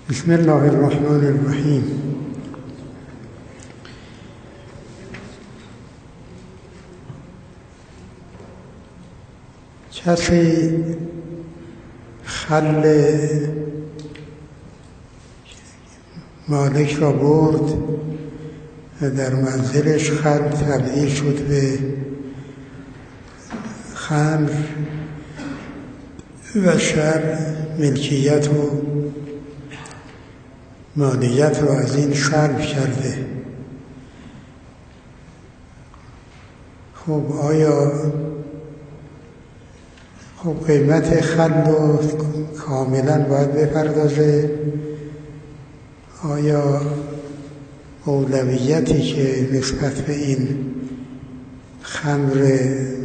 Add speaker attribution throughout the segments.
Speaker 1: بسم الله الرحمن الرحیم. کسی خل مالک را برد و در منزلش خل تبدیل شد به خمر و شر ملکیت و مالیت را از این سلب کرده. خب آیا قیمت خل رو کاملا باید بپردازه؟ آیا اولویتی که نسبت به این خمر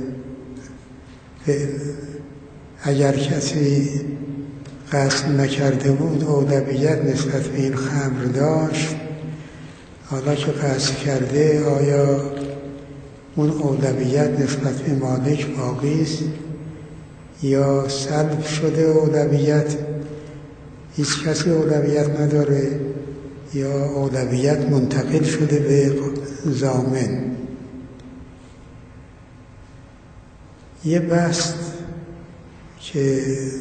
Speaker 1: اگر کسی قصد نکرده بود اولویت نسبت به این خمر داشت، حالا که قصد کرده آیا اون اولویت نسبت به مالک باقی است یا سلب شده اولویت، هیچ کسی اولویت نداره، یا اولویت منتقل شده به ضامن؟ یه بحث که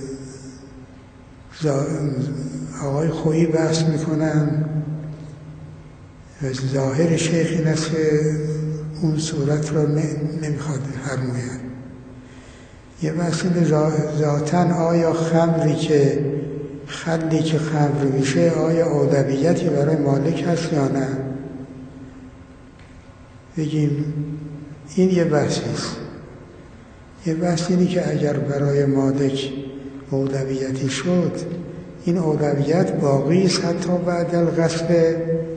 Speaker 1: آقای خویی بحث میکنن و ظاهر شیخ این است که اون صورت را نمیخواد فرماید. یه بحث ذاتاً آیا خلی که خمر میشه آیا اولویتی برای مالک هست یا نه؟ بگیم این یه بحثی است. یه بحث اینی که اگر برای مالک اولویتی شد این اولویت باقی است حتی بعد الغصب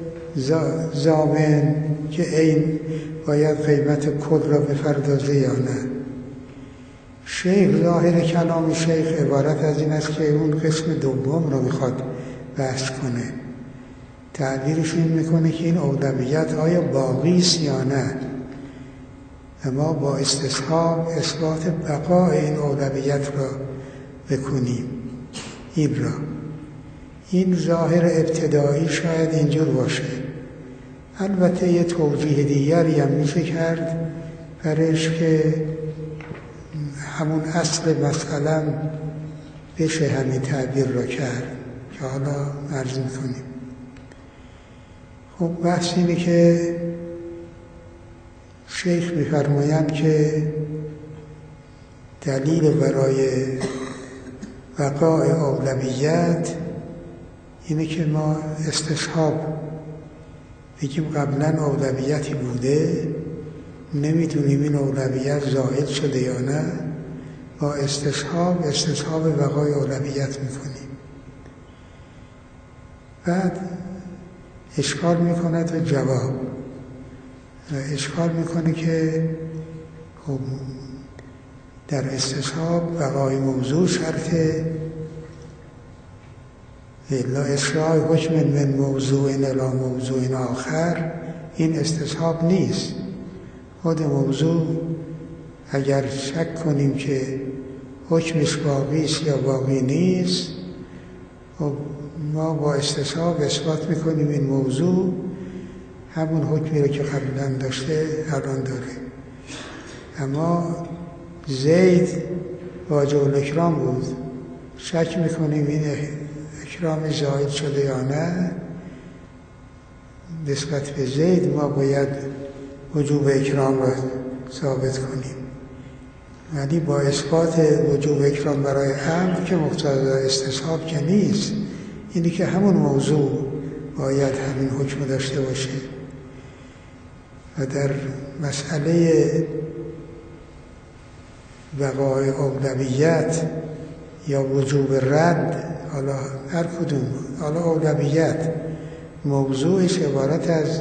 Speaker 1: ضامن که این باید قیمت کل را بپردازه یا نه. شیخ ظاهر کلام شیخ عبارت از این است که اون قسم دوم رو میخواد بحث کنه. تعبیرش این میکنه که این اولویت آیا باقی است یا نه، اما با استصحاب اثبات بقای این اولویت را بکنیم. این ظاهر ابتدایی شاید اینجور باشه. البته یه توضیح دیگری هم میشه کرد برش که همون اصل مثلا بشه همین تعبیر را کرد که حالا عرض میکنیم. خب بحث اینه که شیخ میفرمایند که دلیل برای بقای اولویت اینه که ما استصحاب بگیم قبلا اولویتی بوده، نمیدونیم این اولویت زائل شده یا نه، با استصحاب بقای اولویت میکنیم. بعد اشکال میکنه تو جواب اشکال میکنه که خب در استصحاب بقای موضوع شرطه، الا اسراع حکم من موضوع الی موضوع آخر این استصحاب نیست. خود موضوع اگر شک کنیم که حکمش باقی است یا باقی نیست، خب ما با استصحاب اثبات میکنیم این موضوع همون حکمی رو که قبلا داشته الان داره. اما زید واجب الاکرام بود، شک میکنیم این اکرام زائد شده یا نه، نسبت به زید ما باید وجوب اکرام را ثابت کنیم. ولی با اثبات وجوب اکرام برای امر که مقتضای استصحاب که نیست، اینی که همون موضوع باید همین حکم داشته باشه. و در مسئله بقای اولویت یا وجوب رد، حالا هر کدوم، حالا اولویت موضوعش عبارت از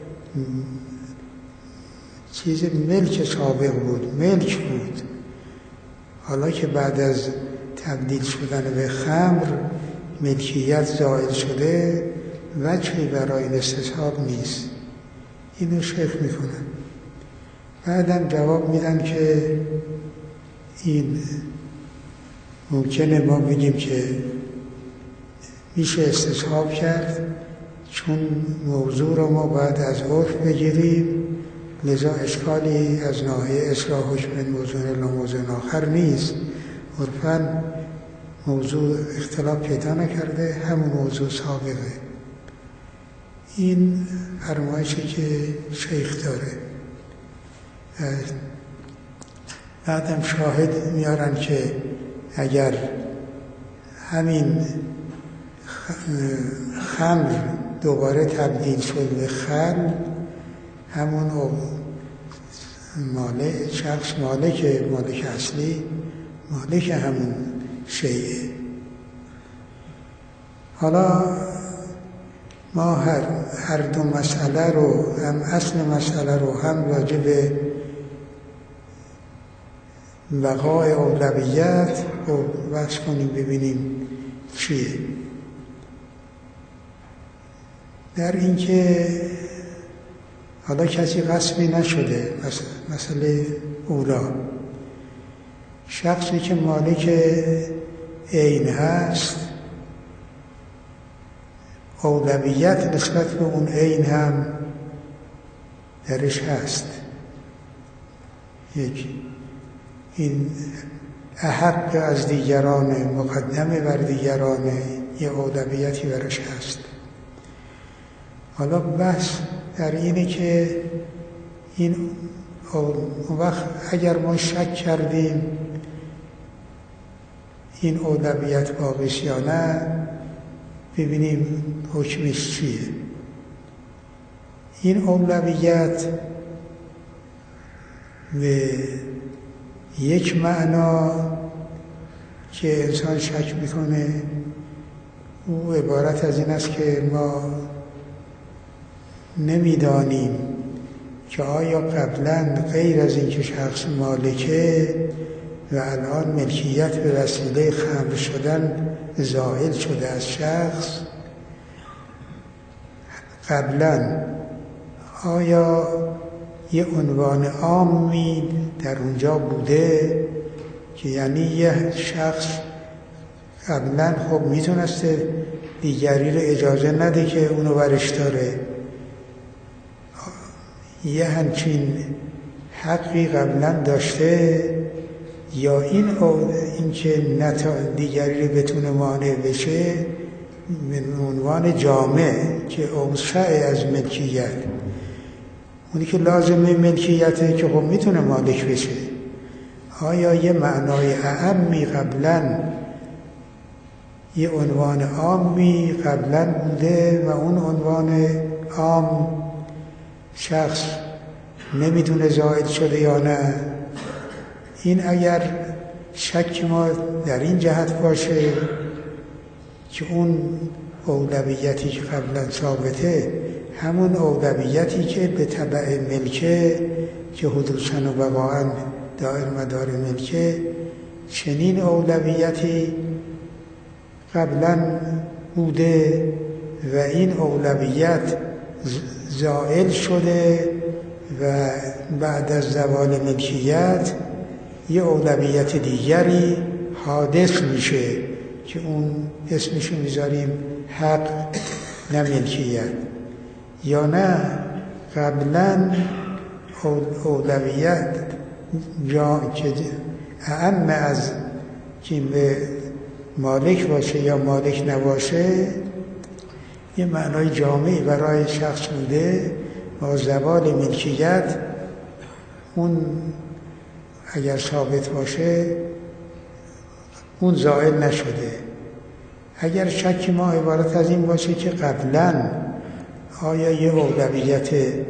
Speaker 1: چیز ملک سابق بود، ملک بود، حالا که بعد از تبدیل شدن به خمر ملکیت زائل شده، وجهی برای این استصحاب نیست. اینو شیخ میکنن. بعدم جواب میدن که این ممکنه ما بگیم که میشه استصحاب کرد، چون موضوع رو ما باید از عرف بگیریم، لذا اشکالی از ناحیه اصلاح حکم من موضوع الی موضوع آخر نیست. عرفاً موضوع اختلاف پیدا نکرده، همون موضوع سابقه. این فرمایشی که شیخ داره. بعدم شاهد میارن که اگر همین خمر دوباره تبدیل شد به خل، همون شخص مالک اصلی مالک همون شیعه. حالا ما هر دو مسئله رو، هم اصل مسئله رو، هم راجع به بقای اولویت رو بحث کنیم ببینیم چیه. در اینکه حالا کسی غصبی نشده، مسئله اولا شخصی که مالک عین هست، اولویت نسبت به اون عین هم درش هست. این احق از دیگران، مقدمه بر دیگران، یه اولویتی برش هست. حالا بحث در اینه که این وقت اگر ما شک کردیم این اولویت باقیست یا نه، ببینیم حکمش چیه. این اولویت به یک معنا که انسان شک میکنه، او عبارت از این است که ما نمیدانیم که آیا قبلا غیر از این که شخص مالکه و الان ملکیت به وسیله خمر شدن زائل شده از شخص، قبلا آیا یه عنوان عامی در اونجا بوده که یعنی یه شخص قبلا خب میتونسته دیگری رو اجازه نده که اونو برش داره، یه همچین حقی قبلا داشته، یا این که دیگری رو بتونه مانع بشه به عنوان جامع که اوسع از ملکیت، اونی که لازمه ملکیته که خب میتونه مالک بشه. آیا یه معنای اعمی قبلا، یه عنوان عامی قبلا بوده و اون عنوان عام شخص نمیدونه زائد شده یا نه؟ این اگر شک ما در این جهت باشه که اون اولویتی که قبلا ثابته همون اولویتی که به تبع ملکه که حدوثاً و بقاعاً دائر مدار ملکه، چنین اولویتی قبلا بوده و این اولویت زائل شده و بعد از زوال ملکیت یه اولویت دیگری حادث میشه که اون اسمشو میذاریم حق نه ملکیت. یا نه قبلا اولویت که اعم از که به مالک باشه یا مالک نباشه یه معنای جامعی برای شخص بوده، با زوال ملکیت اون اگر ثابت باشه اون زائل نشده. اگر شک ما عبارت از این باشه که قبلا آیا یه اولویت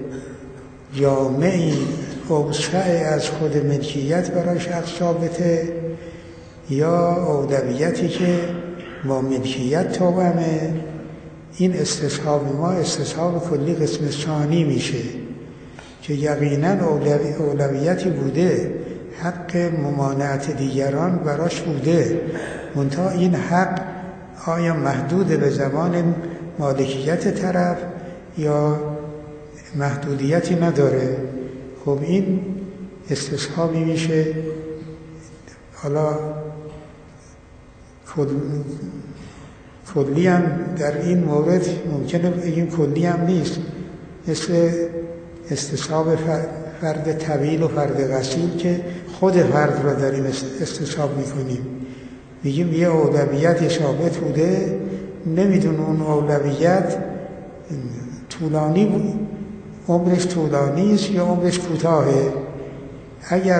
Speaker 1: جامعی اوسع از خود ملکیت برای شخص ثابته یا اولویتی که با ملکیت توأمه، این استصحاب ما استصحاب کلی قسم ثانی میشه که یقینا اولویتی بوده، حق ممانعت دیگران براش بوده، منتها این حق آیا محدود به زمان مالکیت طرف یا محدودیتی نداره. خب این استصحابی میشه. حالا کلی هم در این مورد ممکنه بگیم کلی هم نیست، مثل استصحاب فرد طویل و فرد قصیر که خود فرد را داریم استصحاب میکنیم، میگیم یه اولویت ثابت بوده، نمیدون اون اولویت طولانی بود، عمرش طولانی است یا عمرش کوتاهه. اگر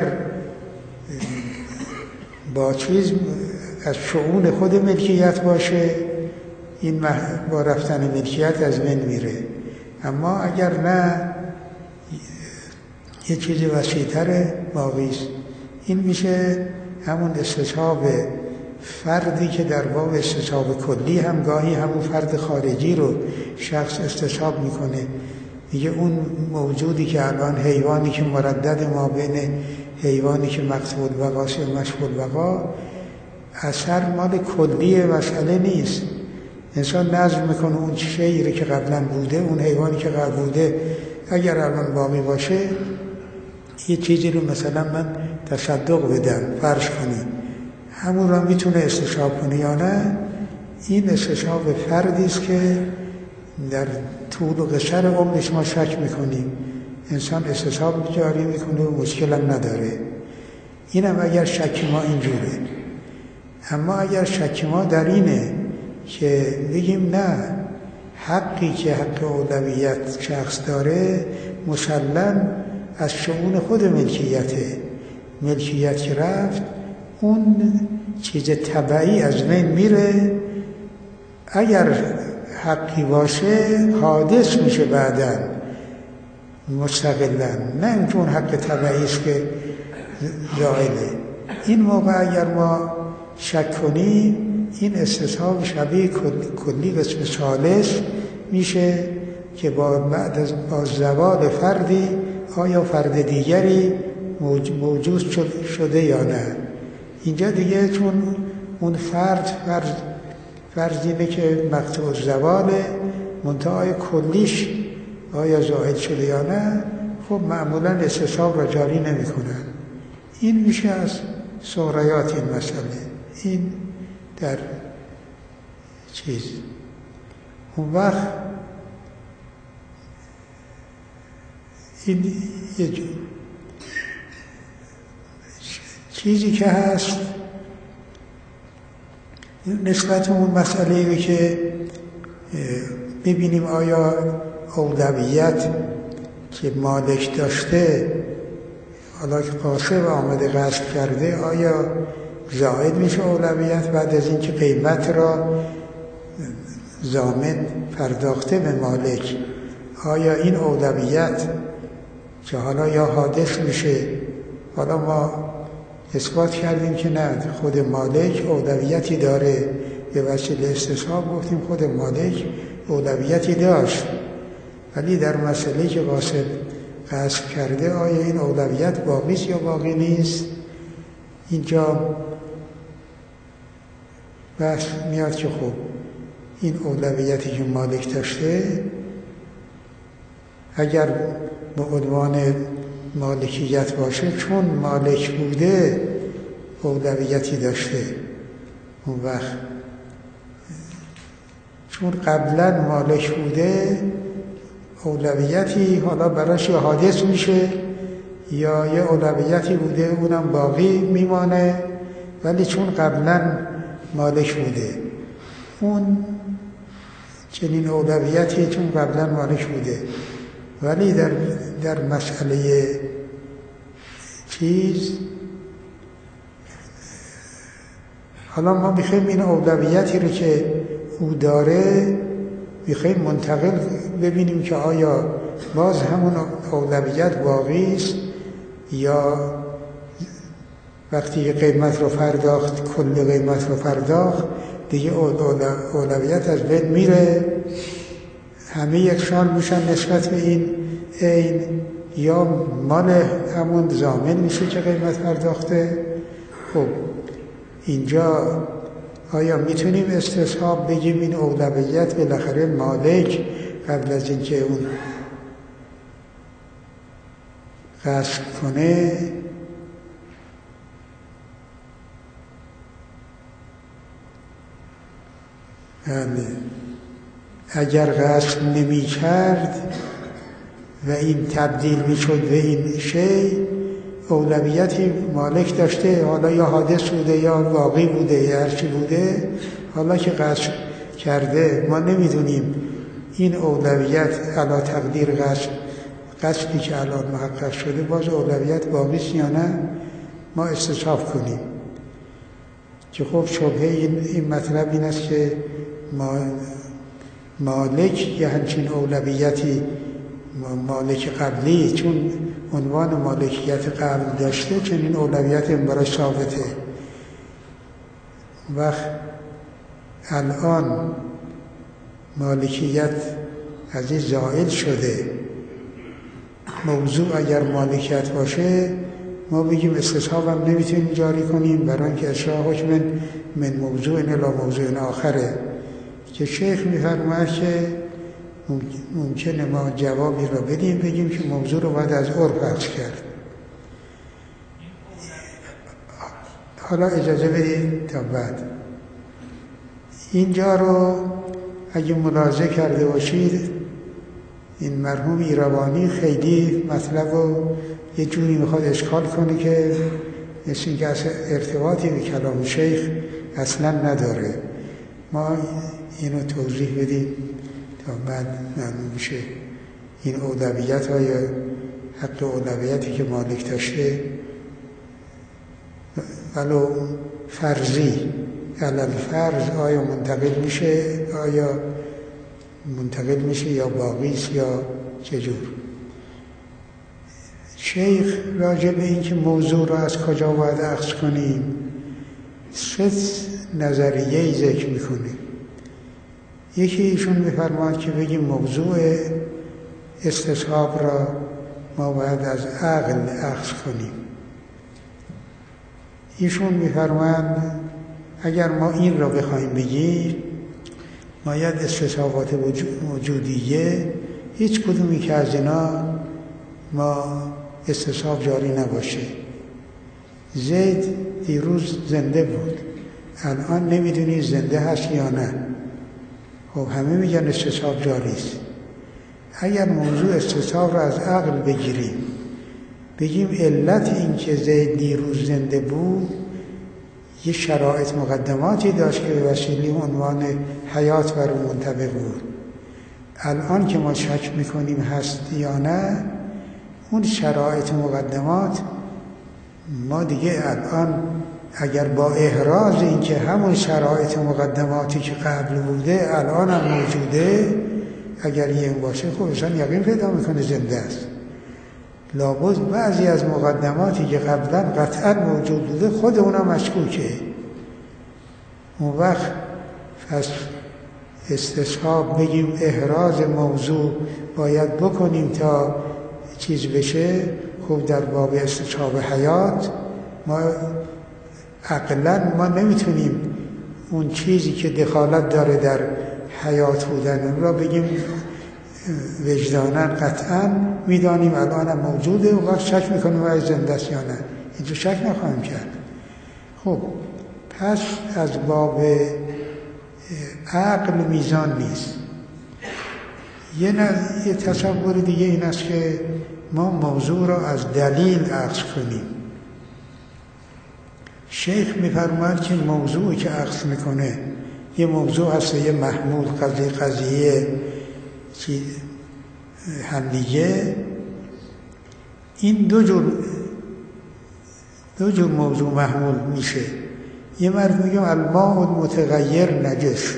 Speaker 1: با چیز از شؤون خود ملکیت باشه، این با رفتن ملکیت از بین میره. اما اگر نه، یه چیز وسیع‌تر باقی است. این میشه همون استصحاب فردی که در باب استصحاب کلی هم گاهی همون فرد خارجی رو شخص استصحاب میکنه. میگه اون موجودی که الان حیوانی که مردد ما بین حیوانی که مقطوع البقا و مشغول البقا، اثر مال کلی مسئله نیست. انسان نظر میکنه اون شیری که قبلا بوده، اون حیوانی که قبل بوده اگر الان باقی باشه، یه چیزی رو مثلا من تصدق بدم فرض کنیم، همون رو میتونه استصحاب کنه یا نه. این استصحاب فردی است که در طول و قصر عمرش ما شک میکنیم. انسان استصحاب جاری میکنه و مشکل هم نداره. این هم اگر شک ما اینجوره. اما اگر شک ما در اینه که بگیم نه، حقی که حق اولویت شخص داره مسلم از شؤون خود ملکیته، ملکیت که رفت اون چیز طبعی از بین میره. اگر حقی باشه حادث میشه بعداً مستقلاً، نه اینکه اون حق طبعی است که زائله. این موقع اگر ما شک کنیم، این استصحاب شبیه کلی قسم ثالث میشه که بعد از زوال فردی آیا فرد دیگری موجود شده یا نه. اینجا دیگه چون اون فرض اینه که مقطوع زواله، منتهای کلیش آیا زائل شده یا نه، خب معمولا استصحاب را جاری نمی کنن. این میشه از سغریات این مسئله. این در چیز اون وقت این یه چیزی که هست نسبت اون مسئله‌ای که ببینیم آیا اولویت که مالک داشته، حالا که قاصد آمده غصب کرده، آیا زائد میشه اولویت بعد از اینکه قیمت را ضامن پرداخته به مالک؟ آیا این اولویت که حالا یا حادث میشه، حالا ما اثبات کردیم که نه، خود مالک اولویتی داره، به وسیله استصحاب گفتیم خود مالک اولویتی داشت، ولی در مسئله که قاصد غصب کرده آیا این اولویت باقی است یا باقی نیست؟ اینجا بحث میاد که خب این اولویتی که مالک داشته اگر به عنوان مالکیت باشه، چون مالک بوده اولویتی داشته، اون وقت چون قبلا مالک بوده اولویتی حالا براش یا حادث میشه یا یه اولویتی بوده اونم باقی میمانه، ولی چون قبلا مالک بوده، اون چنین اولویتی چون قبلا مالک بوده، ولی در مسئله چیز حالا ما میخوایم این اولویتی رو که او داره میخوایم منتقل ببینیم که آیا باز همون اولویت باقی است یا وقتی قیمت رو پرداخت، کل قیمت رو پرداخت، دیگه اولویت از بین میره، همه یکسان میشن نسبت به این عین، یا مال همون ضامن میشه که قیمت پرداخته. خب اینجا آیا میتونیم استصحاب بگیم این اولویت بالاخره مالک قبل از اینکه اون غصب کنه اگر قصد نمی کرد و این تبدیل می شد به این شی، اولویتی مالک داشته، حالا یا حادث بوده یا واقعی بوده یا هرچی بوده، حالا که قصد کرده ما نمیدونیم این اولویت علی تقدیر قصدی که الان محقق شده باز اولویت باقیست یا نه، ما استصحاب کنیم. که خب شبهه این مطلب این است که مالک یه همچین اولویتی، مالک قبلی چون عنوان مالکیت قبل داشته چنین اولویت برای ثابته. وقت الان مالکیت از این زائل شده، موضوع اگر مالکیت باشه ما بگیم استصحاب هم نمیتونیم جاری کنیم، برای اینکه اشراع حکم من موضوع الی موضوع آخره. که شیخ میفرماید که ممکنه ما جوابی را بدیم بگیم که موضوع رو باید از عرف اخذ کرد. حالا اجازه بدید تا بعد اینجا رو اگه ملاحظه کرده باشید، این مرحوم ایروانی خیلی مطلب رو یه جوری میخواد اشکال کنه که مثل اینکه اصلا ارتباطی به کلام شیخ اصلا نداره. ما اینو توضیح بدیم تا بعد معلوم میشه این اولویت های حق اولویتی که مالک داشته ولو فرضی علل فرض آیا منتقل میشه یا باقیست یا چجور. شیخ راجع به این که موضوع را از کجا باید اخذ کنیم 3 نظریه‌ای ذکر میکنه. یکی ایشون میفرماید که بگیم موضوع استصحاب را ما باید از عقل اخذ کنیم. ایشون میفرماید اگر ما این را بخوایم بگیم باید استصحابات وجودیه هیچ کدومی که از اینا ما استصحاب جاری نباشه. زید دیروز زنده بود، الان نمیدونی زنده هست یا نه. خب همه میگن استصحاب جاری است. اگر موضوع استصحاب را از عقل بگیریم بگیم علت این که زید دیروز زنده بود یه شرایط مقدماتی داشت که به وسیله عنوان حیات بر اون منطبق بود. الان که ما شک میکنیم هست یا نه، اون شرایط مقدمات ما دیگه الان اگر با احراز این که همون شرایط مقدماتی که قبل بوده الان هم موجوده، اگر این باشه خب انسان یقین پیدا میکنه زنده است. لابد بعضی از مقدماتی که قبلا قطعا موجود بوده خود اونا مشکوکه. اون وقت پس استصحاب بگیم احراز موضوع باید بکنیم تا چیز بشه. خب در باب استصحاب حیات ما عقلاً ما نمیتونیم اون چیزی که دخالت داره در حیات بودن اون را بگیم وجداناً قطعاً میدانیم الان هم موجوده، اون وقت شک میکنیم و زنده است یا نه. اینجا شک نخواهیم کرد. خب پس از باب عقل میزان نیست. یه تصور دیگه این است که ما موضوع را از دلیل اخذ کنیم. شیخ میفرماید که موضوعی که اخذ میکنه یه موضوع هست، یه محمول قضیه همدیگه. این دو جور موضوع محمول میشه. یه مرد میگم الماء المتغیر نجس،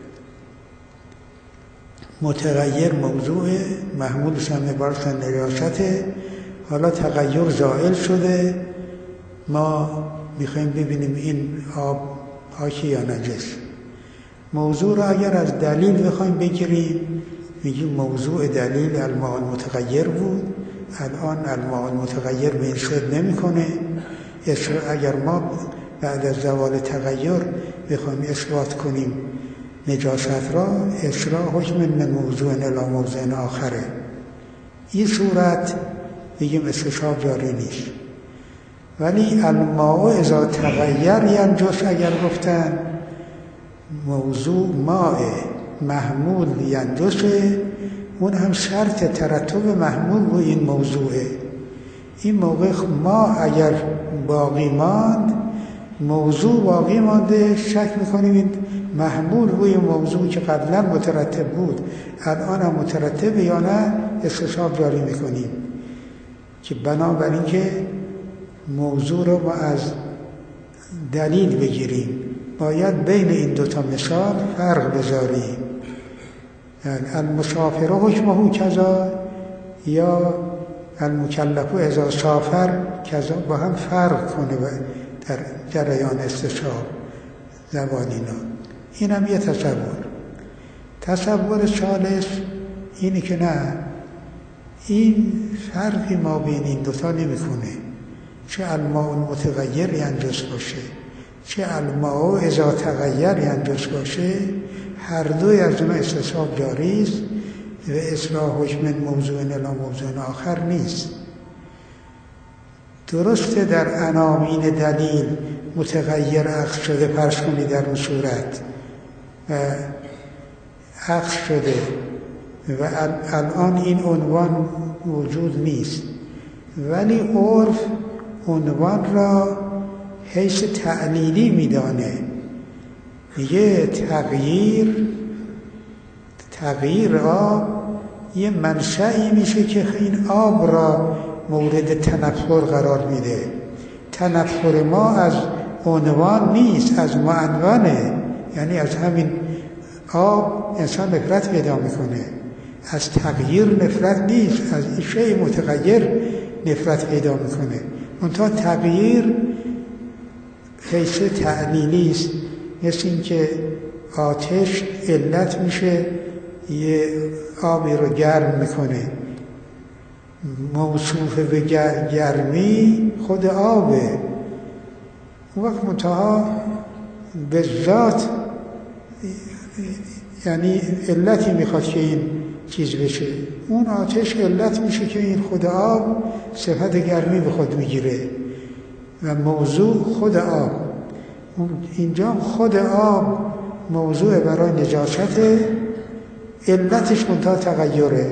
Speaker 1: متغیر موضوع محمولش هم عبارت از نجاسته، حالا تغییر زائل شده، ما میخوایم ببینیم این آب پاکی یا نجس. موضوع را اگر از دلیل بخوایم بگیریم میگیم موضوع دلیل الماء المتغیر بود، الان الماء المتغیر به این شد نمیکنه. اگر ما بعد از زوال تغییر بخوایم اثبات کنیم نجاست را، اشراع حکم من موضوع الی موضوع آخره. این صورت بگیم استصحاب جاری نیست. ولی الماء اذا تغیر ینجس اگر گفتن موضوع ماء محمول ینجسه، اون هم شرط ترتب محمول رو این موضوعه. این موقع ما اگر باقی ماند، موضوع باقی مانده، شک میکنیم این محمول روی موضوع که قبلا مترتب بود الان هم مترتب یا نه، استصحاب جاری میکنیم که بنابراین که موضوع رو ما از دلیل بگیریم. باید بین این دوتا مثال فرق بذاریم. یعنی المسافر حکمه کذا یا المکلف اذا سافر کذا با هم فرق کنه در جریان استصحاب زبانینا. این هم یه تصور ثالث اینی که نه، این فرقی ما بین این دوتا نمیکنه، چه الماء متغیر ینجس باشه چه الماء اذا تغیر ینجس باشه، هر دوی از اون استصحاب جاری است و اصلاح حکم موضوع الی موضوع آخر نیست. درسته در عناوین دلیل متغیر اخذ شده، فرض کنید در اون صورت اخذ شده و الان این عنوان موجود نیست، ولی عرف عنوان را حیث تعلیلی میدانه. میگه تغییر آب یه منشأی میشه که این آب را مورد تنفر قرار میده. تنفر ما از عنوان نیست، از معنونه. یعنی از همین آب انسان نفرت پیدا میکنه، از تغییر نفرت نیست، از شیء متغیر نفرت پیدا میکنه. منتها تغییر حیث تعلیلی است، مثل این که آتش علت میشه یه آبی رو گرم میکنه، موصوف به گرمی خود آبه. اون وقت منتها به ذات یعنی علتی میخواد که این چیز بشه، اون آتش علت میشه که این خود آب صفت گرمی به خود میگیره و موضوع خود آب. اینجا خود آب موضوع برای نجاسته، علتش منتها تغیره.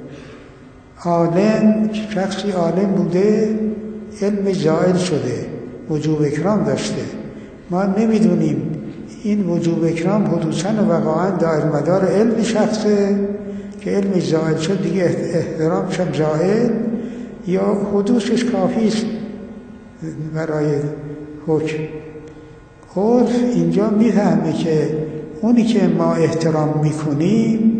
Speaker 1: عالم، شخصی عالم بوده، علم زائل شده، وجوب اکرام داشته، ما نمیدونیم این وجوب اکرام حدوثاً و واقعاً دائر مدار علم شخصه که علم زائل شد دیگه احترامش هم زائل، یا حدوثش کافی است برای حکم. عرف اینجا میفهمه که اونی که ما احترام میکنیم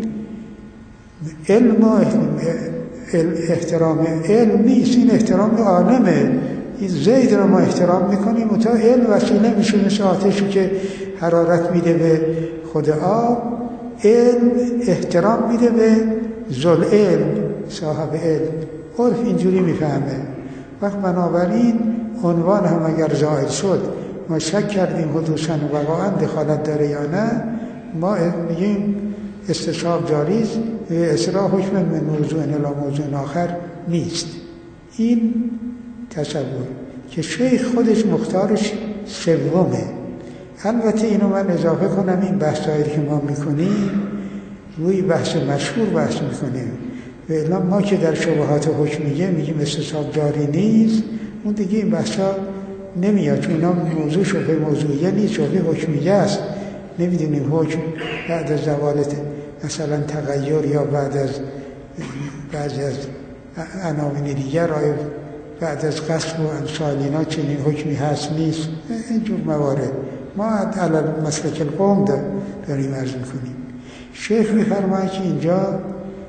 Speaker 1: احترام علم نیست، این احترام عالمه. این زید رو ما احترام میکنیم و تا علم وسیله میشه، مثل آتشی که حرارت میده به خود آب، علم احترام میده به ذل علم، صاحب علم. عرف اینجوری میفهمه. وقت بنابراین عنوان هم اگر زائل شد، ما شک کردیم حدوثاً و واقعاً دخالت داره یا نه، ما میگیم استصحاب جاری است، اصلاح حکم من موضوع الی موضوع آخر نیست. این تصور که شیخ خودش مختارش سومه. البته اینو من اضافه کنم، این بحثایی که ما میکنیم روی بحث مشهور بحث میکنیم و الا ما که در شبهات حکمیه میگیم استصحاب جاری نیست، اون دیگه این بحثا نمیاد، چون اینا موضوع شبه موضوعیه نیست، شبه حکمیه است. نمیدونیم حکم بعد از زوال مثلا تغییر یا بعد از بعضی از عناوین دیگر، آیا بعد از قصب و امثال اینا چنین حکمی هست نیست، اینجور موارد ما علی مسلک القوم داریم عرض میکنیم. شیخ میفرماید که اینجا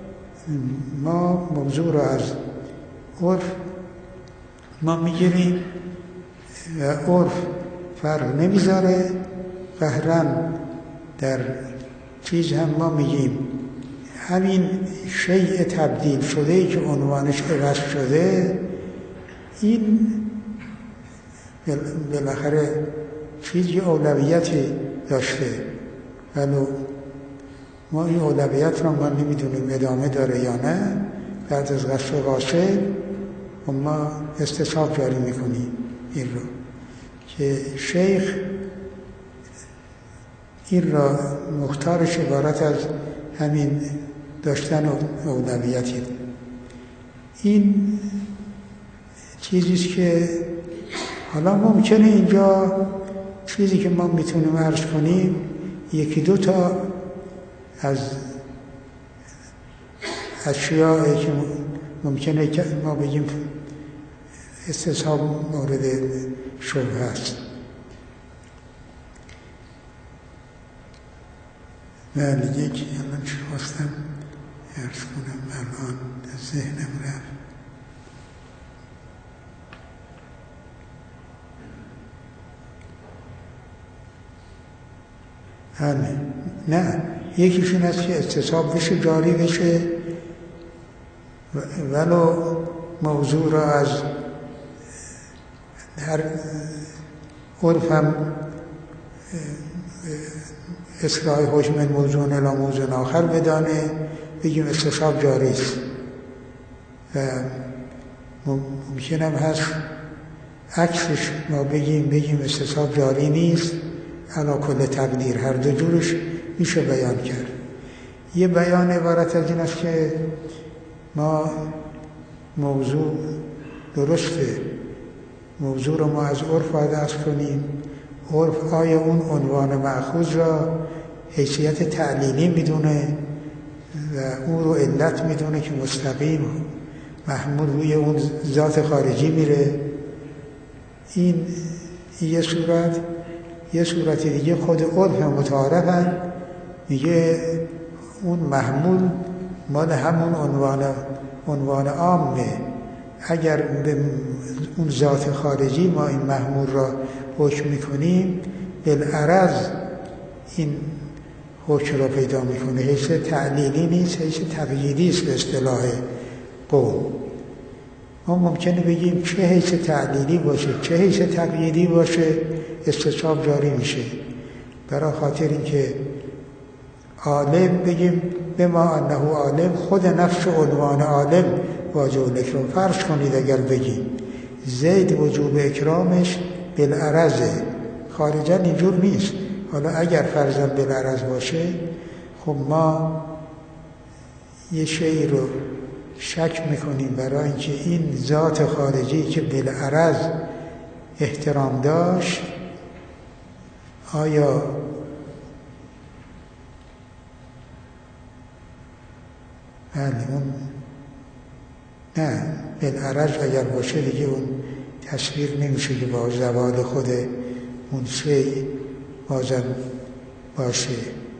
Speaker 1: ما موضوع را از عرف ما میگیریم و عرف فرق نمیذاره، قهرن در چیز هم ما میگیم همین شیء تبدیل شده که عنوانش عوض شده، این بالاخره چیزی اولویتی داشته، ولو ما این اولویت را ما نمیدونیم ادامه داره یا نه. بعد از قصد و قاصد و ما استصحاب جاری میکنیم این رو که شیخ این را مختارش عبارت از همین داشتن اولویتی. این چیزیست که حالا ممکنه اینجا چیزی که ما میتونیم عرض کنیم یکی دو تا از اشیاء که ممکنه که ما بگیم استصحاب مورد شبهه است. بله یکی الان چی خواستم عرض کنم الان ذهنم رفت. بله نه یکیشون است که استصحاب بشه جاری بشه ولو موضوع را از هر عرف هم اصلاح حکم من موضوع الی موضوع آخر بدانه بگیم استصحاب جاری است. ممکن هم هست عکسش ما بگیم استصحاب جاری نیست علی کل تقدیر. هر دو جورش میشه بیان کرد. یه بیان عبارت از این است که ما موضوع درسته، موضوع رو ما از عرف عادت کنیم. عرف آیا اون عنوان مأخوذ را حیثیت تعلیلی میدونه و اون رو علت میدونه که مستقیم محمول روی اون ذات خارجی میره. این یه صورت. یه صورت دیگه خود عرف متعارفن میگه اون محمول مال همون عنوان عامه. اگر به اون ذات خارجی ما این محمول را حکم میکنیم بالعرض این حکم را پیدا میکنه. حیث تعلیلی نیست، حیث تقییدی است به اصطلاح قوم. ما ممکنه بگیم چه حیث تعلیلی باشه چه حیث تقییدی باشه استصحاب جاری میشه. برای خاطر اینکه عالم بگیم به ما انه عالم، خود نفس عنوان عالم واجب الاکرام. فرض کنید اگر بگیم زید وجوب اکرامش بالعرضه، خارجا اینجور نیست. حالا اگر فرضاً بالعرض باشه خب ما یه شیء رو شک میکنیم برای اینکه این ذات خارجی که بالعرض احترام داشت آیا بله اون نه بالعرض اگر باشه دیگه اون تصویر نمیشه که با زوال خود اون شیء بازم باشه.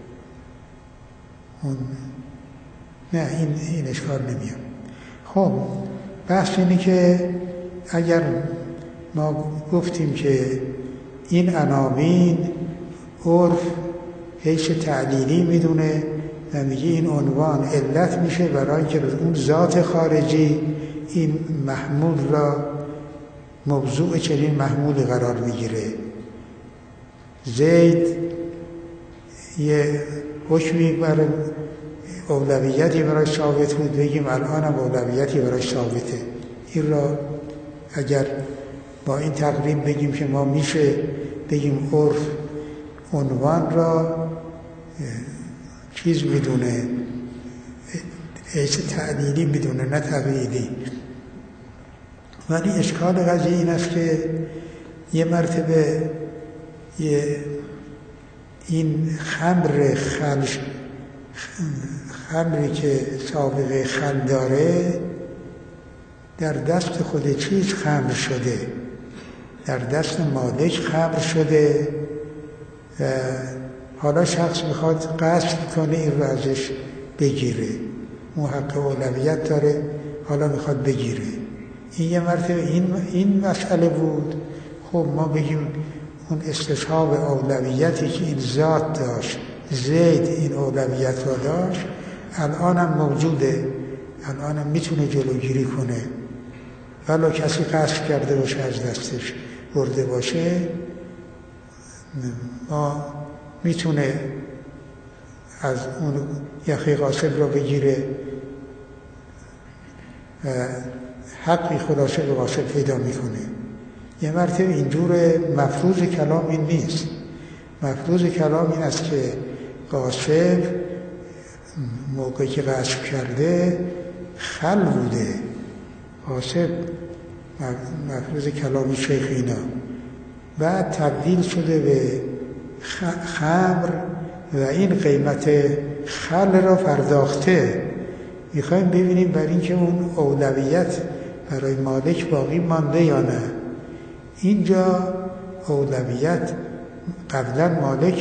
Speaker 1: اون نه این اشکال نمیاد. خب بحث اینه که اگر ما گفتیم که این عناوین عرف حیث تعلیلی میدونه و میگه این عنوان علت میشه برای اینکه اون ذات خارجی این محمول را موضوع چنین محمولی قرار میگیره. زید یه حکمی برای اولویتی برای ثابت بود بگیم الان هم اولویتی برای ثابته. این را اگر با این تقریب بگیم که ما میشه بگیم عرف عنوان را چیز میدونه حیث تعلیلی میدونه نه تقییدی. ولی اشکال قضیه این است که یه مرتبه این خمری که سابقه خل داره در دست خود چیز خمر شده، در دست مالک خمر شده و حالا شخص میخواد قصد کنه این رو ازش بگیره. اون حق اولویت داره حالا میخواد بگیره. این یه مرتبه این مسئله بود. خب ما بگیم اون استصحاب اولویتی که این ذات داشت، زید این اولویت را داشت، الانم موجوده، الانم میتونه جلوگیری کنه. ولو کسی قصد کرده باشه از دستش برده باشه ما میتونه از اون یخی غاصب را بگیره و حقی خلاصه به غاصب پیدا میکنه. یه مرتبه اینجور مفروض کلام این نیست. مفروض کلام این است که غاصب موقعی که غصب کرده خل بوده. غاصب مفروض کلام شیخ اینا بعد تبدیل شده به خمر و این قیمت خل را پرداخته. میخوایم ببینیم برای اینکه اون اولویت برای مالک باقی مانده یا نه. اینجا اولویت قبلا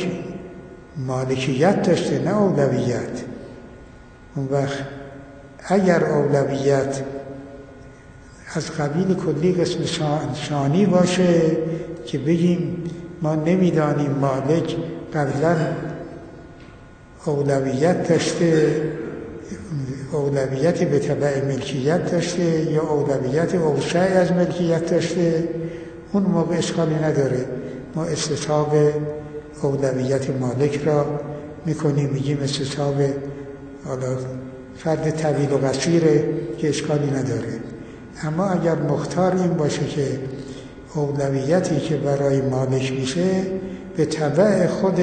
Speaker 1: مالکیت داشته، نه اولویت. اون وقت اگر اولویت از قبیل کلی قسم شانی باشه که بگیم ما نمیدانیم مالک قبلا اولویت داشته، اولویت به تبع ملکیت داشته یا اولویت اوسع از ملکیت داشته، اون موقع اشکالی نداره. ما استصحاب اولویت مالک را میکنیم، میگیم استصحاب حالا فرد طویل و قصیره که اشکالی نداره. اما اگر مختار این باشه که اولویتی که برای مالک میشه به تبع خود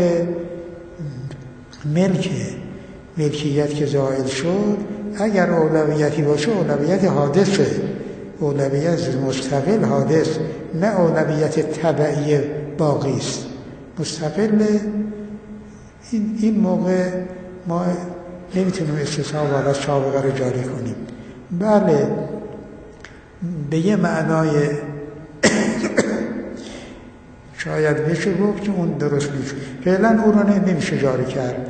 Speaker 1: ملکیت که زائل شد، اگر اولویتی باشه اولویت حادثه، اولویت مستقل حادث، نه اولویت تبعی باقی است، مستقل. این موقع ما نمیتونیم استصحاب والا سابقه رو جاری کنیم. بله به یه معنای شاید بشه گفت که اون درست نیست، فعلا او رو نمیشه جاری کرد.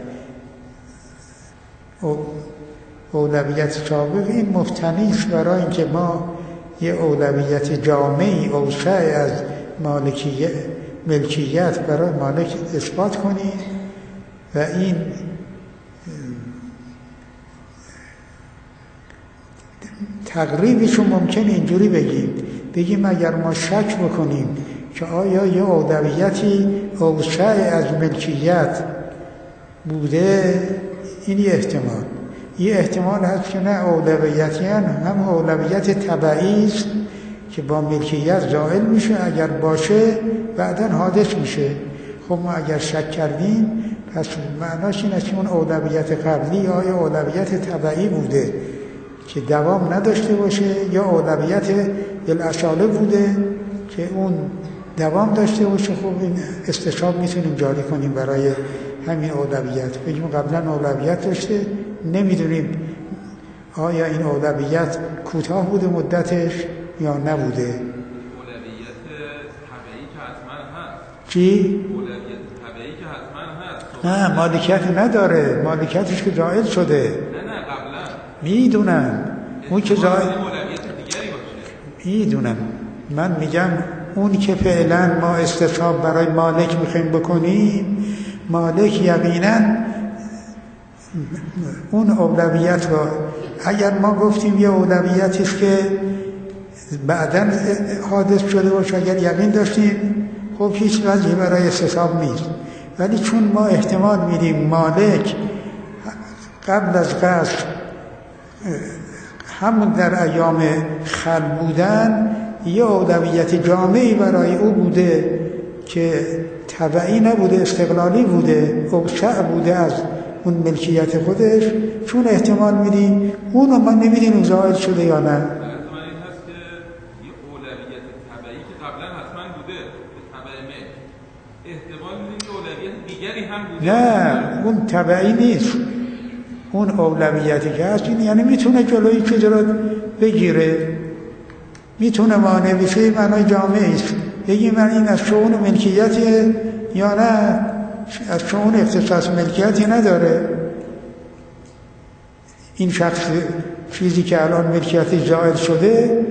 Speaker 1: اولویت سابق این مفتنی است برای اینکه ما یه اولویت جامعی اوسع از ملکیت برای مالک اثبات کنیم و این تقریبش رو ممکن اینجوری بگیم اگر ما شک بکنیم که آیا یه اولویتی اوسع از ملکیت بوده، این یه احتمال هست که نه اولویتی هم اولویت تبعی است که با ملکیت زائل میشه، اگر باشه بعداً حادث میشه. خب ما اگر شک کردیم پس معناش این است که اون اولویت قبلی آیا اولویت تبعی بوده که دوام نداشته باشه یا اولویت بالاصاله بوده که اون دوام داشته باشه. خب این استصحاب میتونیم جاری کنیم برای همین اولویت، بگیم قبلا اولویت داشته، نمیدونیم آیا این اولویت کوتاه بوده مدتش یا نبوده.
Speaker 2: اولویت طبعی که حتما هست.
Speaker 1: چی؟
Speaker 2: اولویت طبعی که حتما هست.
Speaker 1: نه مالکیت نداره، مالکیتش که زائل شده.
Speaker 2: نه قبلا
Speaker 1: میدونم اون که زائل
Speaker 2: اولویت دیگری باشه.
Speaker 1: میدونم، من میگم اون که فعلا ما استصحاب برای مالک میخوایم بکنیم، مالک یقینا اون اولویت را اگر ما گفتیم یه اولویتی است که بعداً حادث شده باشه، اگر یقین داشتیم خب هیچ وجهی برای استصحاب نیست. ولی چون ما احتمال میدیم مالک قبل از قصد همون در ایام خل بودن یه اولویت جامعی برای او بوده که تبعی نبوده، استقلالی بوده، اوسع بوده از اون ملکیت خودش، چون احتمال میدیم اونو ما نمیدیم زائل شده یا نه.
Speaker 2: احتمال این هست که یه اولویت تبعی که قبلا حتما بوده تبع ملک، احتمال میدیم که اولویت دیگری هم بوده.
Speaker 1: نه اون تبعی نیست، اون اولویتی که هست این یعنی میتونه جلوی چیز رو بگیره، میتونه مانع بشه، معنای جامعه است. بگیم من این از شؤون ملکیتی یا نه از شؤون اختصاص ملکیتی نداره. این شخص چیزی که الان ملکیتی زائل شده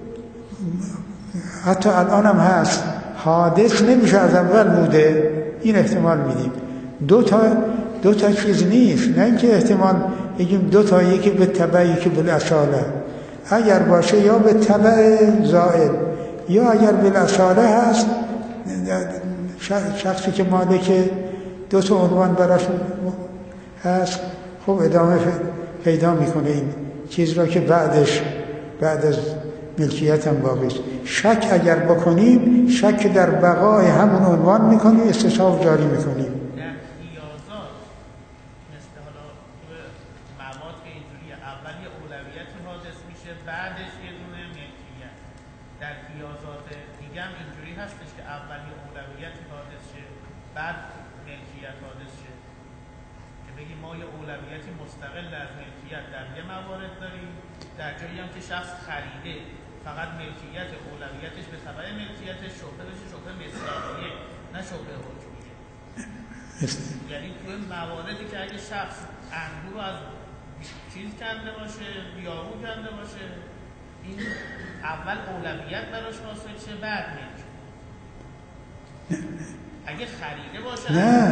Speaker 1: حتی الان هم هست، حادث نمیشه از اول بوده، این احتمال میدیم. دو تا چیز نیست، نه اینکه احتمال بگیم دو تا، یکی به تبع یکی بالاصاله. اگر باشه یا به تبع زائل یا اگر بالاصاله هست، شخصی که مالک دو تا عنوان براش هست خب ادامه پیدا میکنه این چیز را که بعد از ملکیت هم باقی است. شک اگر بکنیم شک در بقای همون عنوان میکنیم، استصحاب جاری میکنیم.
Speaker 3: در قیاسات مثل حالا مواد که اینجوریه، اول یه اولویتی حادث میشه بعدش یه دونه ملکیت. در قیاسات دیگه هم اینجوری هستش که اول یه اولویتی حادث شه بعد ملکیت حادث شه، که بگیم ما یه اولویتی مستقل از ملکیت در یه موارد داریم، در جایی هم که شخص خریده فقط ملکیت اولویتش به تبع ملکیتش شبهه بشه، شبهه مصداقیه نه شبهه حکمیه. یعنی توی مواردی که اگه شخص انگور رو از چیز کنده باشه، یاهو کنده باشه، این اول اولویت براش حاصل شه بعد ملک. اگه خریده باشه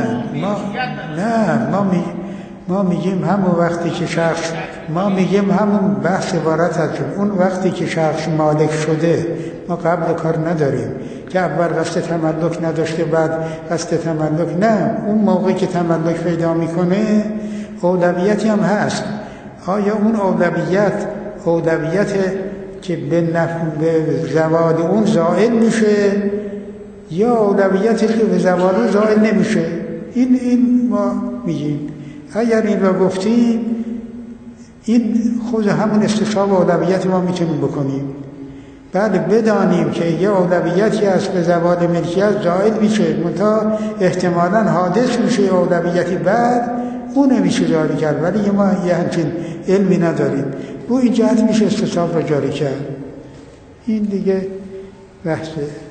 Speaker 1: ما میگیم همون وقتی که شخص، ما میگیم همون بحث عبارت از اون وقتی که شخص مالک شده، ما قبل کار نداریم که اول قصد تملک نداشته بعد قصد تملک، نه، اون موقعی که تملک پیدا میکنه اولویتی هم هست. آیا اون اولویت که به زوال اون زائل میشه یا اولویتی که به زوال اون زائل نمیشه؟ این ما میگیم اگر این را گفتیم این خود همون استصحاب اولویت ما میتونیم بکنیم. بله بدانیم که یه اولویتی هست به زوال ملکیت زائل میشه، منتها احتمالاً حادث میشه اولویتی بعد اون نمیشه جاری کرد، ولی ما یه همچین علمی نداریم. رو این جهت میشه استصحاب را جاری کرد. این دیگه بحث